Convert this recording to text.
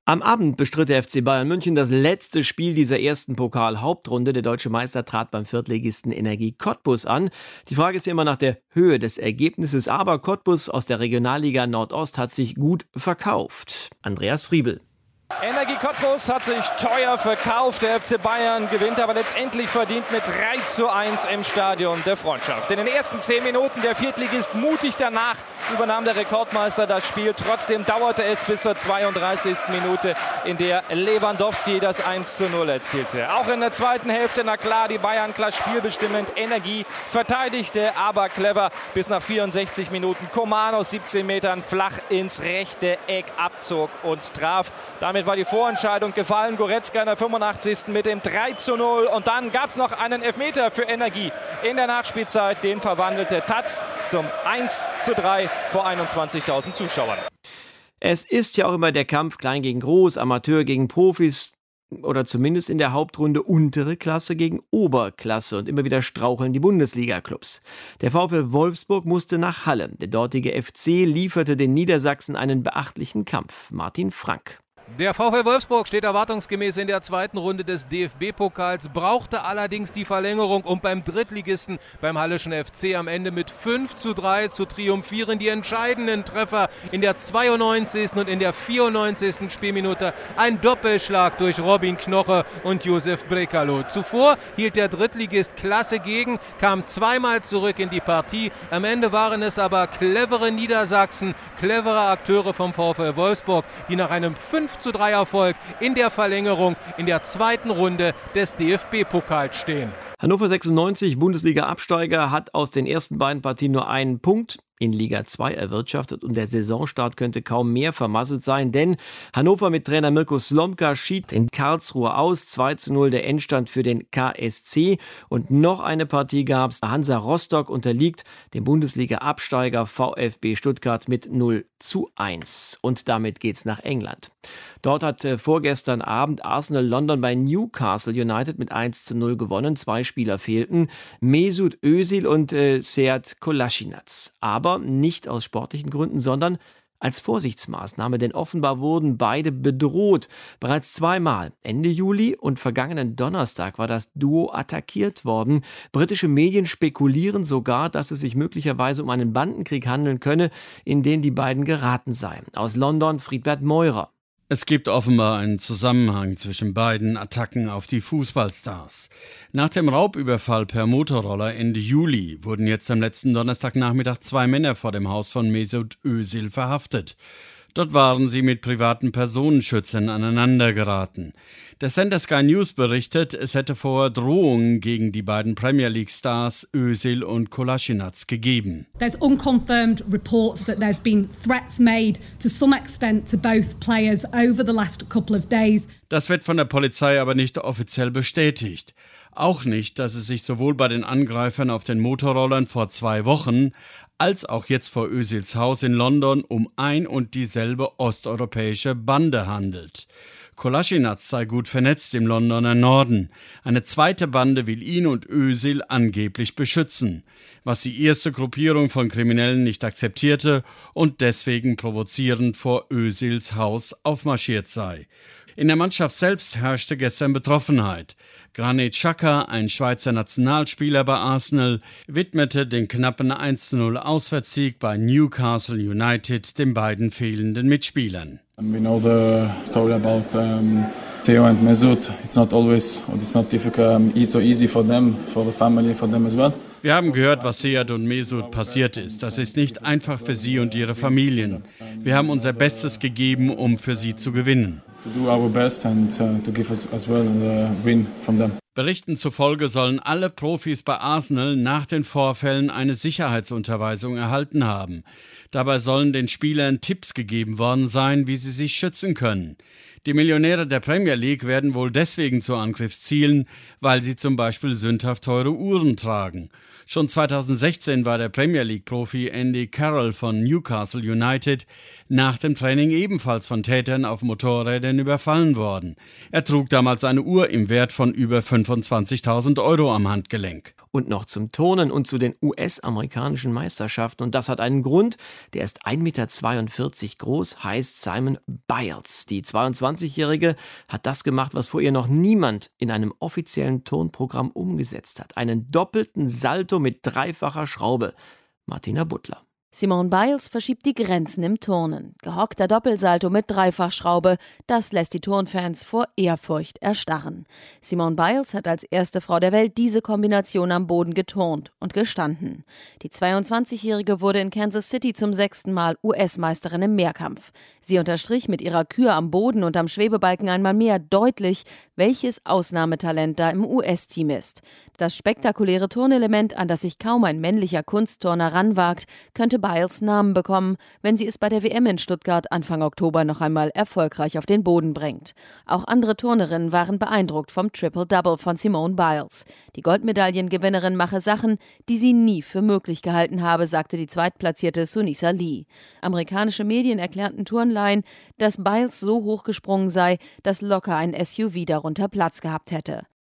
Am Abend bestritt der FC Bayern München das letzte Spiel dieser ersten Pokal-Hauptrunde. Der deutsche Meister trat beim Viertligisten Energie Cottbus an. Die Frage ist ja immer nach der Höhe des Ergebnisses, aber Cottbus aus der Regionalliga Nordost hat sich gut verkauft. Andreas Friebel. Energie Cottbus hat sich teuer verkauft. Der FC Bayern gewinnt aber letztendlich verdient mit 3:1 im Stadion der Freundschaft. In den ersten 10 Minuten der Viertligist mutig, danach übernahm der Rekordmeister das Spiel. Trotzdem dauerte es bis zur 32. Minute, in der Lewandowski das 1:0 erzielte. Auch in der zweiten Hälfte, na klar, die Bayern klar spielbestimmend. Energie verteidigte, aber clever. Bis nach 64 Minuten Coman aus 17 Metern flach ins rechte Eck abzog und traf. Damit war die Vorentscheidung gefallen. Goretzka in der 85. mit dem 3:0. Und dann gab es noch einen Elfmeter für Energie in der Nachspielzeit. Den verwandelte Tatz zum 1:3 vor 21.000 Zuschauern. Es ist ja auch immer der Kampf klein gegen groß, Amateur gegen Profis oder zumindest in der Hauptrunde untere Klasse gegen Oberklasse. Und immer wieder straucheln die Bundesliga-Clubs. Der VfL Wolfsburg musste nach Halle. Der dortige FC lieferte den Niedersachsen einen beachtlichen Kampf. Martin Frank. Der VfL Wolfsburg steht erwartungsgemäß in der zweiten Runde des DFB-Pokals, brauchte allerdings die Verlängerung, um beim Drittligisten, beim Halleschen FC, am Ende mit 5:3 zu triumphieren. Die entscheidenden Treffer in der 92. und in der 94. Spielminute. Ein Doppelschlag durch Robin Knoche und Josef Brekalo. Zuvor hielt der Drittligist klasse gegen, kam zweimal zurück in die Partie. Am Ende waren es aber clevere Niedersachsen, clevere Akteure vom VfL Wolfsburg, die nach einem 5:3 Erfolg in der Verlängerung in der zweiten Runde des DFB-Pokals stehen. Hannover 96, Bundesliga-Absteiger, hat aus den ersten beiden Partien nur einen Punkt in Liga 2 erwirtschaftet und der Saisonstart könnte kaum mehr vermasselt sein, denn Hannover mit Trainer Mirko Slomka schied in Karlsruhe aus, 2:0 der Endstand für den KSC und noch eine Partie gab's. Hansa Rostock unterliegt dem Bundesliga-Absteiger VfB Stuttgart mit 0:1 und damit geht's nach England. Dort hat vorgestern Abend Arsenal London bei Newcastle United mit 1:0 gewonnen, 2 Spieler fehlten, Mesut Özil und Sead Kolasinac. Aber nicht aus sportlichen Gründen, sondern als Vorsichtsmaßnahme, denn offenbar wurden beide bedroht. Bereits zweimal, Ende Juli und vergangenen Donnerstag, war das Duo attackiert worden. Britische Medien spekulieren sogar, dass es sich möglicherweise um einen Bandenkrieg handeln könne, in den die beiden geraten seien. Aus London Friedbert Meurer. Es gibt offenbar einen Zusammenhang zwischen beiden Attacken auf die Fußballstars. Nach dem Raubüberfall per Motorroller Ende Juli wurden jetzt am letzten Donnerstagnachmittag 2 Männer vor dem Haus von Mesut Özil verhaftet. Dort waren sie mit privaten Personenschützern aneinandergeraten. Der Sender Sky News berichtet, es hätte vorher Drohungen gegen die beiden Premier League-Stars Özil und Kolasinac gegeben. There's unconfirmed reports that there's been threats made to some extent to both players over the last couple of days. Das wird von der Polizei aber nicht offiziell bestätigt. Auch nicht, dass es sich sowohl bei den Angreifern auf den Motorrollern vor 2 Wochen als auch jetzt vor Özils Haus in London um ein und dieselbe osteuropäische Bande handelt. Kolasinac sei gut vernetzt im Londoner Norden. Eine zweite Bande will ihn und Özil angeblich beschützen, was die erste Gruppierung von Kriminellen nicht akzeptierte und deswegen provozierend vor Özils Haus aufmarschiert sei. In der Mannschaft selbst herrschte gestern Betroffenheit. Granit Xhaka, ein Schweizer Nationalspieler bei Arsenal, widmete den knappen 1:0 Auswärtssieg bei Newcastle United den beiden fehlenden Mitspielern. We know the story about Theo and Mesut. It's not always, or it's not so easy for them, for the family, for them as well. Wir haben gehört, was Sead und Mesut passiert ist. Das ist nicht einfach für sie und ihre Familien. Wir haben unser Bestes gegeben, um für sie zu gewinnen. To do our best and to give us as well the win from them. Berichten zufolge sollen alle Profis bei Arsenal nach den Vorfällen eine Sicherheitsunterweisung erhalten haben. Dabei sollen den Spielern Tipps gegeben worden sein, wie sie sich schützen können. Die Millionäre der Premier League werden wohl deswegen zu Angriffszielen, weil sie zum Beispiel sündhaft teure Uhren tragen. Schon 2016 war der Premier League-Profi Andy Carroll von Newcastle United nach dem Training ebenfalls von Tätern auf Motorrädern überfallen worden. Er trug damals eine Uhr im Wert von über 25.000 € am Handgelenk. Und noch zum Turnen und zu den US-amerikanischen Meisterschaften. Und das hat einen Grund. Der ist 1,42 Meter groß, heißt Simone Biles. Die 22-Jährige hat das gemacht, was vor ihr noch niemand in einem offiziellen Turnprogramm umgesetzt hat. Einen doppelten Salto mit dreifacher Schraube. Martina Butler. Simone Biles verschiebt die Grenzen im Turnen. Gehockter Doppelsalto mit Dreifachschraube, das lässt die Turnfans vor Ehrfurcht erstarren. Simone Biles hat als erste Frau der Welt diese Kombination am Boden geturnt und gestanden. Die 22-Jährige wurde in Kansas City zum 6. Mal US-Meisterin im Mehrkampf. Sie unterstrich mit ihrer Kür am Boden und am Schwebebalken einmal mehr deutlich, welches Ausnahmetalent da im US-Team ist. Das spektakuläre Turnelement, an das sich kaum ein männlicher Kunstturner ranwagt, könnte Biles Namen bekommen, wenn sie es bei der WM in Stuttgart Anfang Oktober noch einmal erfolgreich auf den Boden bringt. Auch andere Turnerinnen waren beeindruckt vom Triple-Double von Simone Biles. Die Goldmedaillengewinnerin mache Sachen, die sie nie für möglich gehalten habe, sagte die zweitplatzierte Sunisa Lee. Amerikanische Medien erklärten Turnlaien, dass Biles so hoch gesprungen sei, dass locker ein SUV darunter Platz gehabt hätte.